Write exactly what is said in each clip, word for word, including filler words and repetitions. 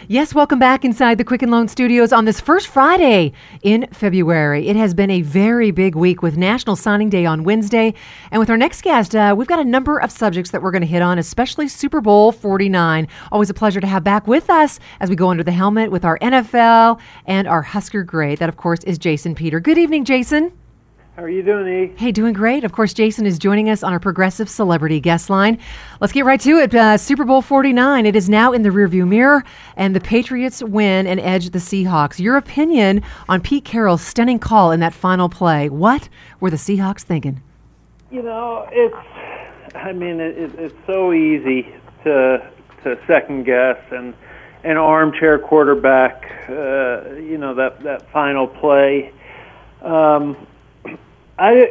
Yes, welcome back inside the Quicken Loan Studios on this first Friday in February. It has been a very big week with National Signing Day on Wednesday. And with our next guest, uh, we've got a number of subjects that we're going to hit on, especially Super Bowl forty-nine. Always a pleasure to have back with us as we go under the helmet with our N F L and our Husker great. That, of course, is Jason Peter. Good evening, Jason. How are you doing, E? Hey, doing great. Of course, Jason is joining us on our Progressive Celebrity Guest Line. Let's get right to it. Uh, Super Bowl forty-nine. It is now in the rearview mirror, and the Patriots win and edge the Seahawks. Your opinion on Pete Carroll's stunning call in that final play. What were the Seahawks thinking? You know, it's, I mean, it, it's so easy to to second guess and an armchair quarterback, uh, you know, that, that final play. Um, I,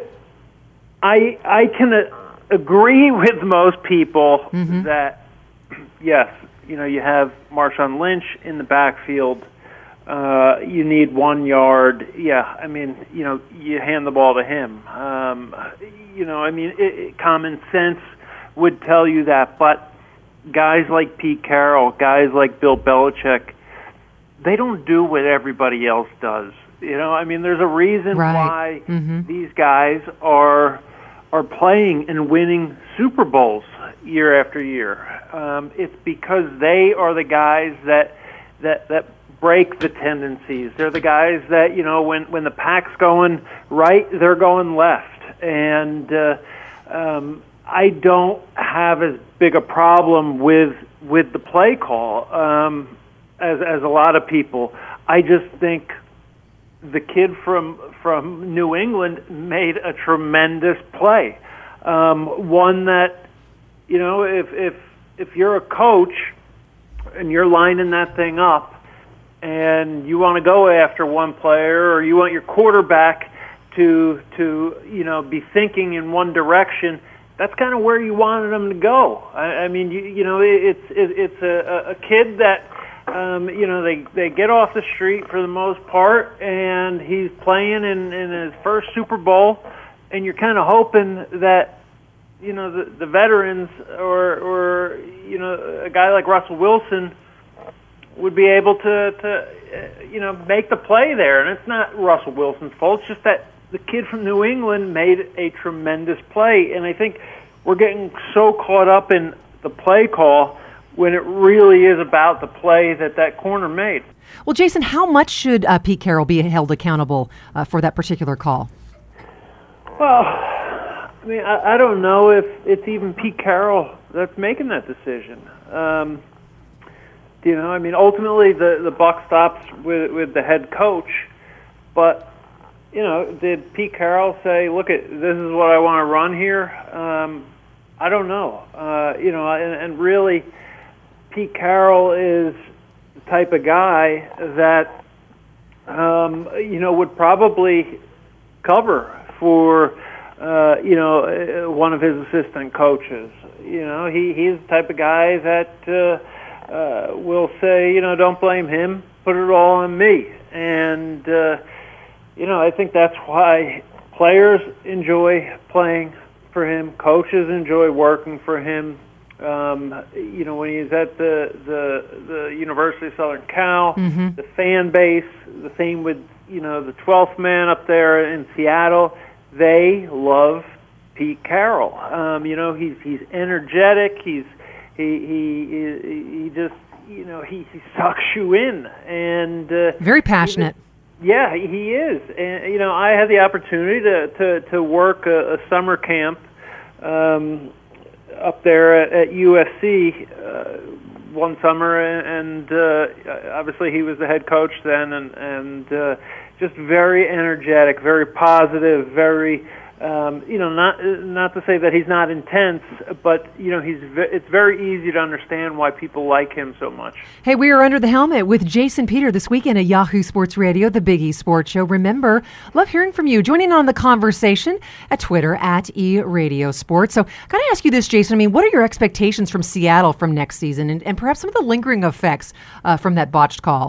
I, I can agree with most people mm-hmm. that, yes, you know, you have Marshawn Lynch in the backfield. Uh, you need one yard. Yeah, I mean, you know, you hand the ball to him. Um, you know, I mean, it, it, common sense would tell you that. But guys like Pete Carroll, guys like Bill Belichick, they don't do what everybody else does. You know, I mean, there's a reason right. why mm-hmm. these guys are are playing and winning Super Bowls year after year. Um, it's because they are the guys that that that break the tendencies. They're the guys that, you know, when when the pack's going right, they're going left. And uh, um, I don't have as big a problem with with the play call um, as as a lot of people. I just think the kid from from New England made a tremendous play, um, one that, you know, if if if you're a coach and you're lining that thing up and you want to go after one player, or you want your quarterback to to you know be thinking in one direction, that's kind of where you wanted him to go. I, I mean, you you know, it's it, it's a, a kid that. Um, you know, they, they get off the street for the most part, and he's playing in, in his first Super Bowl, and you're kind of hoping that, you know, the, the veterans or, or, you know, a guy like Russell Wilson would be able to, to uh, you know, make the play there. And it's not Russell Wilson's fault. It's just that the kid from New England made a tremendous play. And I think we're getting so caught up in the play call when it really is about the play that that corner made. Well, Jason, how much should uh, Pete Carroll be held accountable uh, for that particular call? Well, I mean, I, I don't know if it's even Pete Carroll that's making that decision. Um, you know, I mean, ultimately the, the buck stops with, with the head coach, but, you know, did Pete Carroll say, look, at this is what I want to run here? Um, I don't know. Uh, you know, and, and really, Pete Carroll is the type of guy that, um, you know, would probably cover for, uh, you know, one of his assistant coaches. You know, he, he's the type of guy that uh, uh, will say, you know, don't blame him, put it all on me. And, uh, you know, I think that's why players enjoy playing for him, coaches enjoy working for him. Um, you know, when he's at the, the, the University of Southern Cal, mm-hmm. the fan base, the same with, you know, the twelfth man up there in Seattle, they love Pete Carroll. Um, you know, he's he's energetic. He's he he he just you know he, he sucks you in, and uh, very passionate. Even, yeah, he is. And you know, I had the opportunity to to to work a, a summer camp. Um, up there at, at U S C uh, one summer, and uh, obviously he was the head coach then, and, and uh, just very energetic, very positive, very, um, you know, not not to say that he's not intense, but, you know, he's ve- it's very easy to understand why people like him so much. Hey, we are under the helmet with Jason Peter this weekend at Yahoo Sports Radio, the Big E Sports Show. Remember, love hearing from you. Joining on the conversation at Twitter at E Radio Sports. So, can I ask you this, Jason? I mean, what are your expectations from Seattle from next season, and, and perhaps some of the lingering effects uh, from that botched call?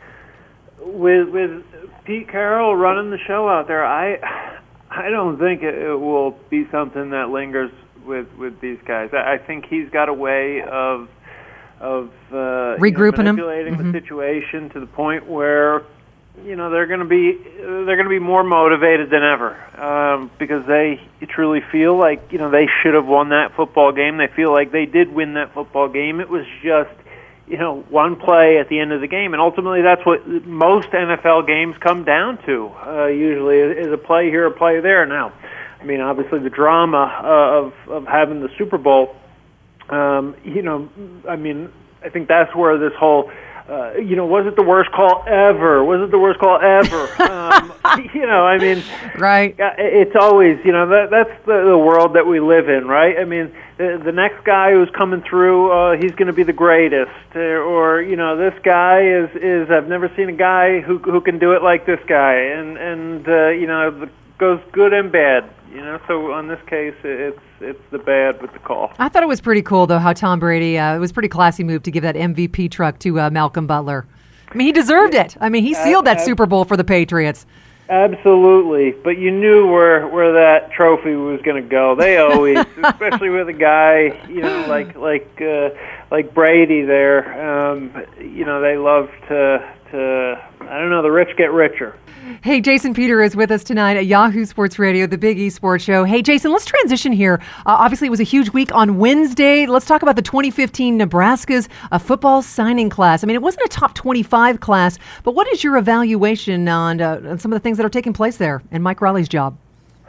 With with Pete Carroll running the show out there, I. I don't think it will be something that lingers with, with these guys. I think he's got a way of of uh, regrouping you know, them, manipulating mm-hmm. the situation to the point where you know they're going to be they're going to be more motivated than ever um, because they truly feel like you know they should have won that football game. They feel like they did win that football game. It was just you know one play at the end of the game, and ultimately that's what most N F L games come down to. Uh, usually, is a play here, a play there. Now, I mean, obviously the drama uh, of of having the Super Bowl. Um, you know, I mean, I think that's where this whole, uh, you know, was it the worst call ever? Was it the worst call ever? um, you know, I mean, right? It's always, you know, that that's the, the world that we live in, right? I mean, the, the next guy who's coming through, uh, he's going to be the greatest, uh, or you know, this guy is is I've never seen a guy who who can do it like this guy, and and uh, you know, it goes good and bad. You know, so on this case, it's it's the bad with the call. I thought it was pretty cool, though, how Tom Brady, uh, it was a pretty classy move to give that M V P truck to uh, Malcolm Butler. I mean, he deserved it. I mean, he sealed that Super Bowl for the Patriots. Absolutely, but you knew where where that trophy was going to go. They always, especially with a guy, you know, like like uh, like Brady there. Um, you know, they love to to I don't know, the rich get richer. Hey, Jason Peter is with us tonight at Yahoo Sports Radio, the Big E Sports Show. Hey, Jason, let's transition here. Uh, obviously, it was a huge week on Wednesday. Let's talk about the twenty fifteen Nebraska's uh, football signing class. I mean, it wasn't a top twenty-five class, but what is your evaluation on, uh, on some of the things that are taking place there and Mike Riley's job?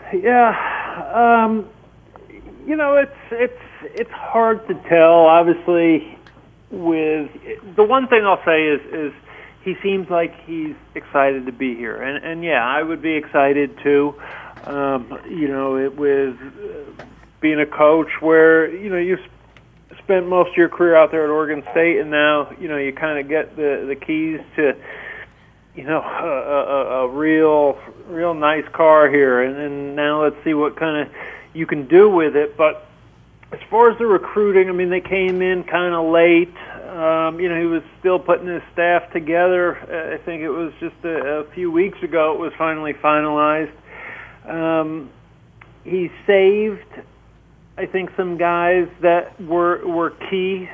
Yeah, um, you know, it's it's it's hard to tell. Obviously, with the one thing I'll say is is. He seems like he's excited to be here, and and yeah, I would be excited too. Um, you know, it, with uh, being a coach where you know you've spent most of your career out there at Oregon State, and now you know you kind of get the the keys to you know a, a, a real real nice car here, and, and now let's see what kind of you can do with it. But as far as the recruiting, I mean, they came in kind of late. Um, you know, he was still putting his staff together. Uh, I think it was just a, a few weeks ago it was finally finalized. Um, he saved, I think, some guys that were were key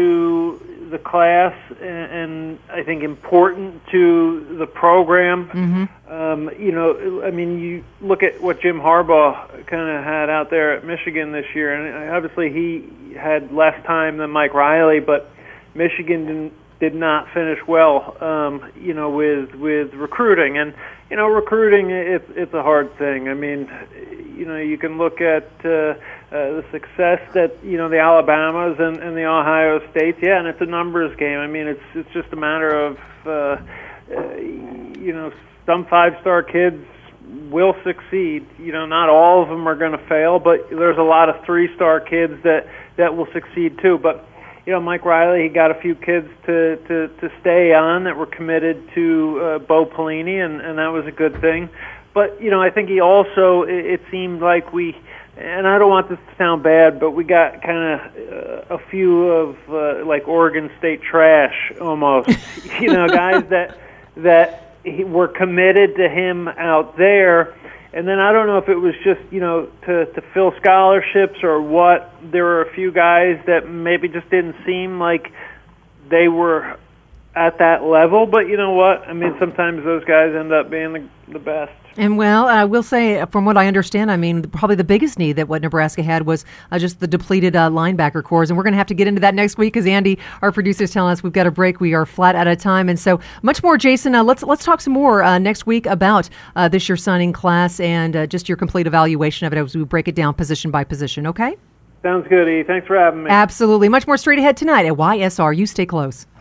to the class and, and I think important to the program. Mm-hmm. Um, you know, I mean, you look at what Jim Harbaugh kind of had out there at Michigan this year, and obviously he had less time than Mike Riley, but Michigan didn't, did not finish well, um, you know, with with recruiting. And, you know, recruiting, it's, it's a hard thing. I mean, you know, you can look at uh, uh, the success that, you know, the Alabamas and, and the Ohio States, yeah, and it's a numbers game. I mean, it's it's just a matter of, uh, uh, you know, some five-star kids will succeed. You know, not all of them are going to fail, but there's a lot of three-star kids that, that will succeed too. But you know, Mike Riley, he got a few kids to, to, to stay on that were committed to uh, Bo Pelini, and, and that was a good thing. But, you know, I think he also, it, it seemed like we, and I don't want this to sound bad, but we got kind of uh, a few of, uh, like, Oregon State trash, almost. You know, guys that, that he, were committed to him out there. And then I don't know if it was just, you know, to, to fill scholarships or what. There were a few guys that maybe just didn't seem like they were at that level. But you know what? I mean, sometimes those guys end up being the, the best. And, well, I will say, from what I understand, I mean, probably the biggest need that what Nebraska had was uh, just the depleted uh, linebacker cores. And we're going to have to get into that next week because Andy, our producer, is telling us we've got a break. We are flat out of time. And so much more, Jason. Uh, let's let's talk some more uh, next week about uh, this year's signing class and uh, just your complete evaluation of it as we break it down position by position, okay? Sounds good, E. Thanks for having me. Absolutely. Much more straight ahead tonight at Y S R. You stay close.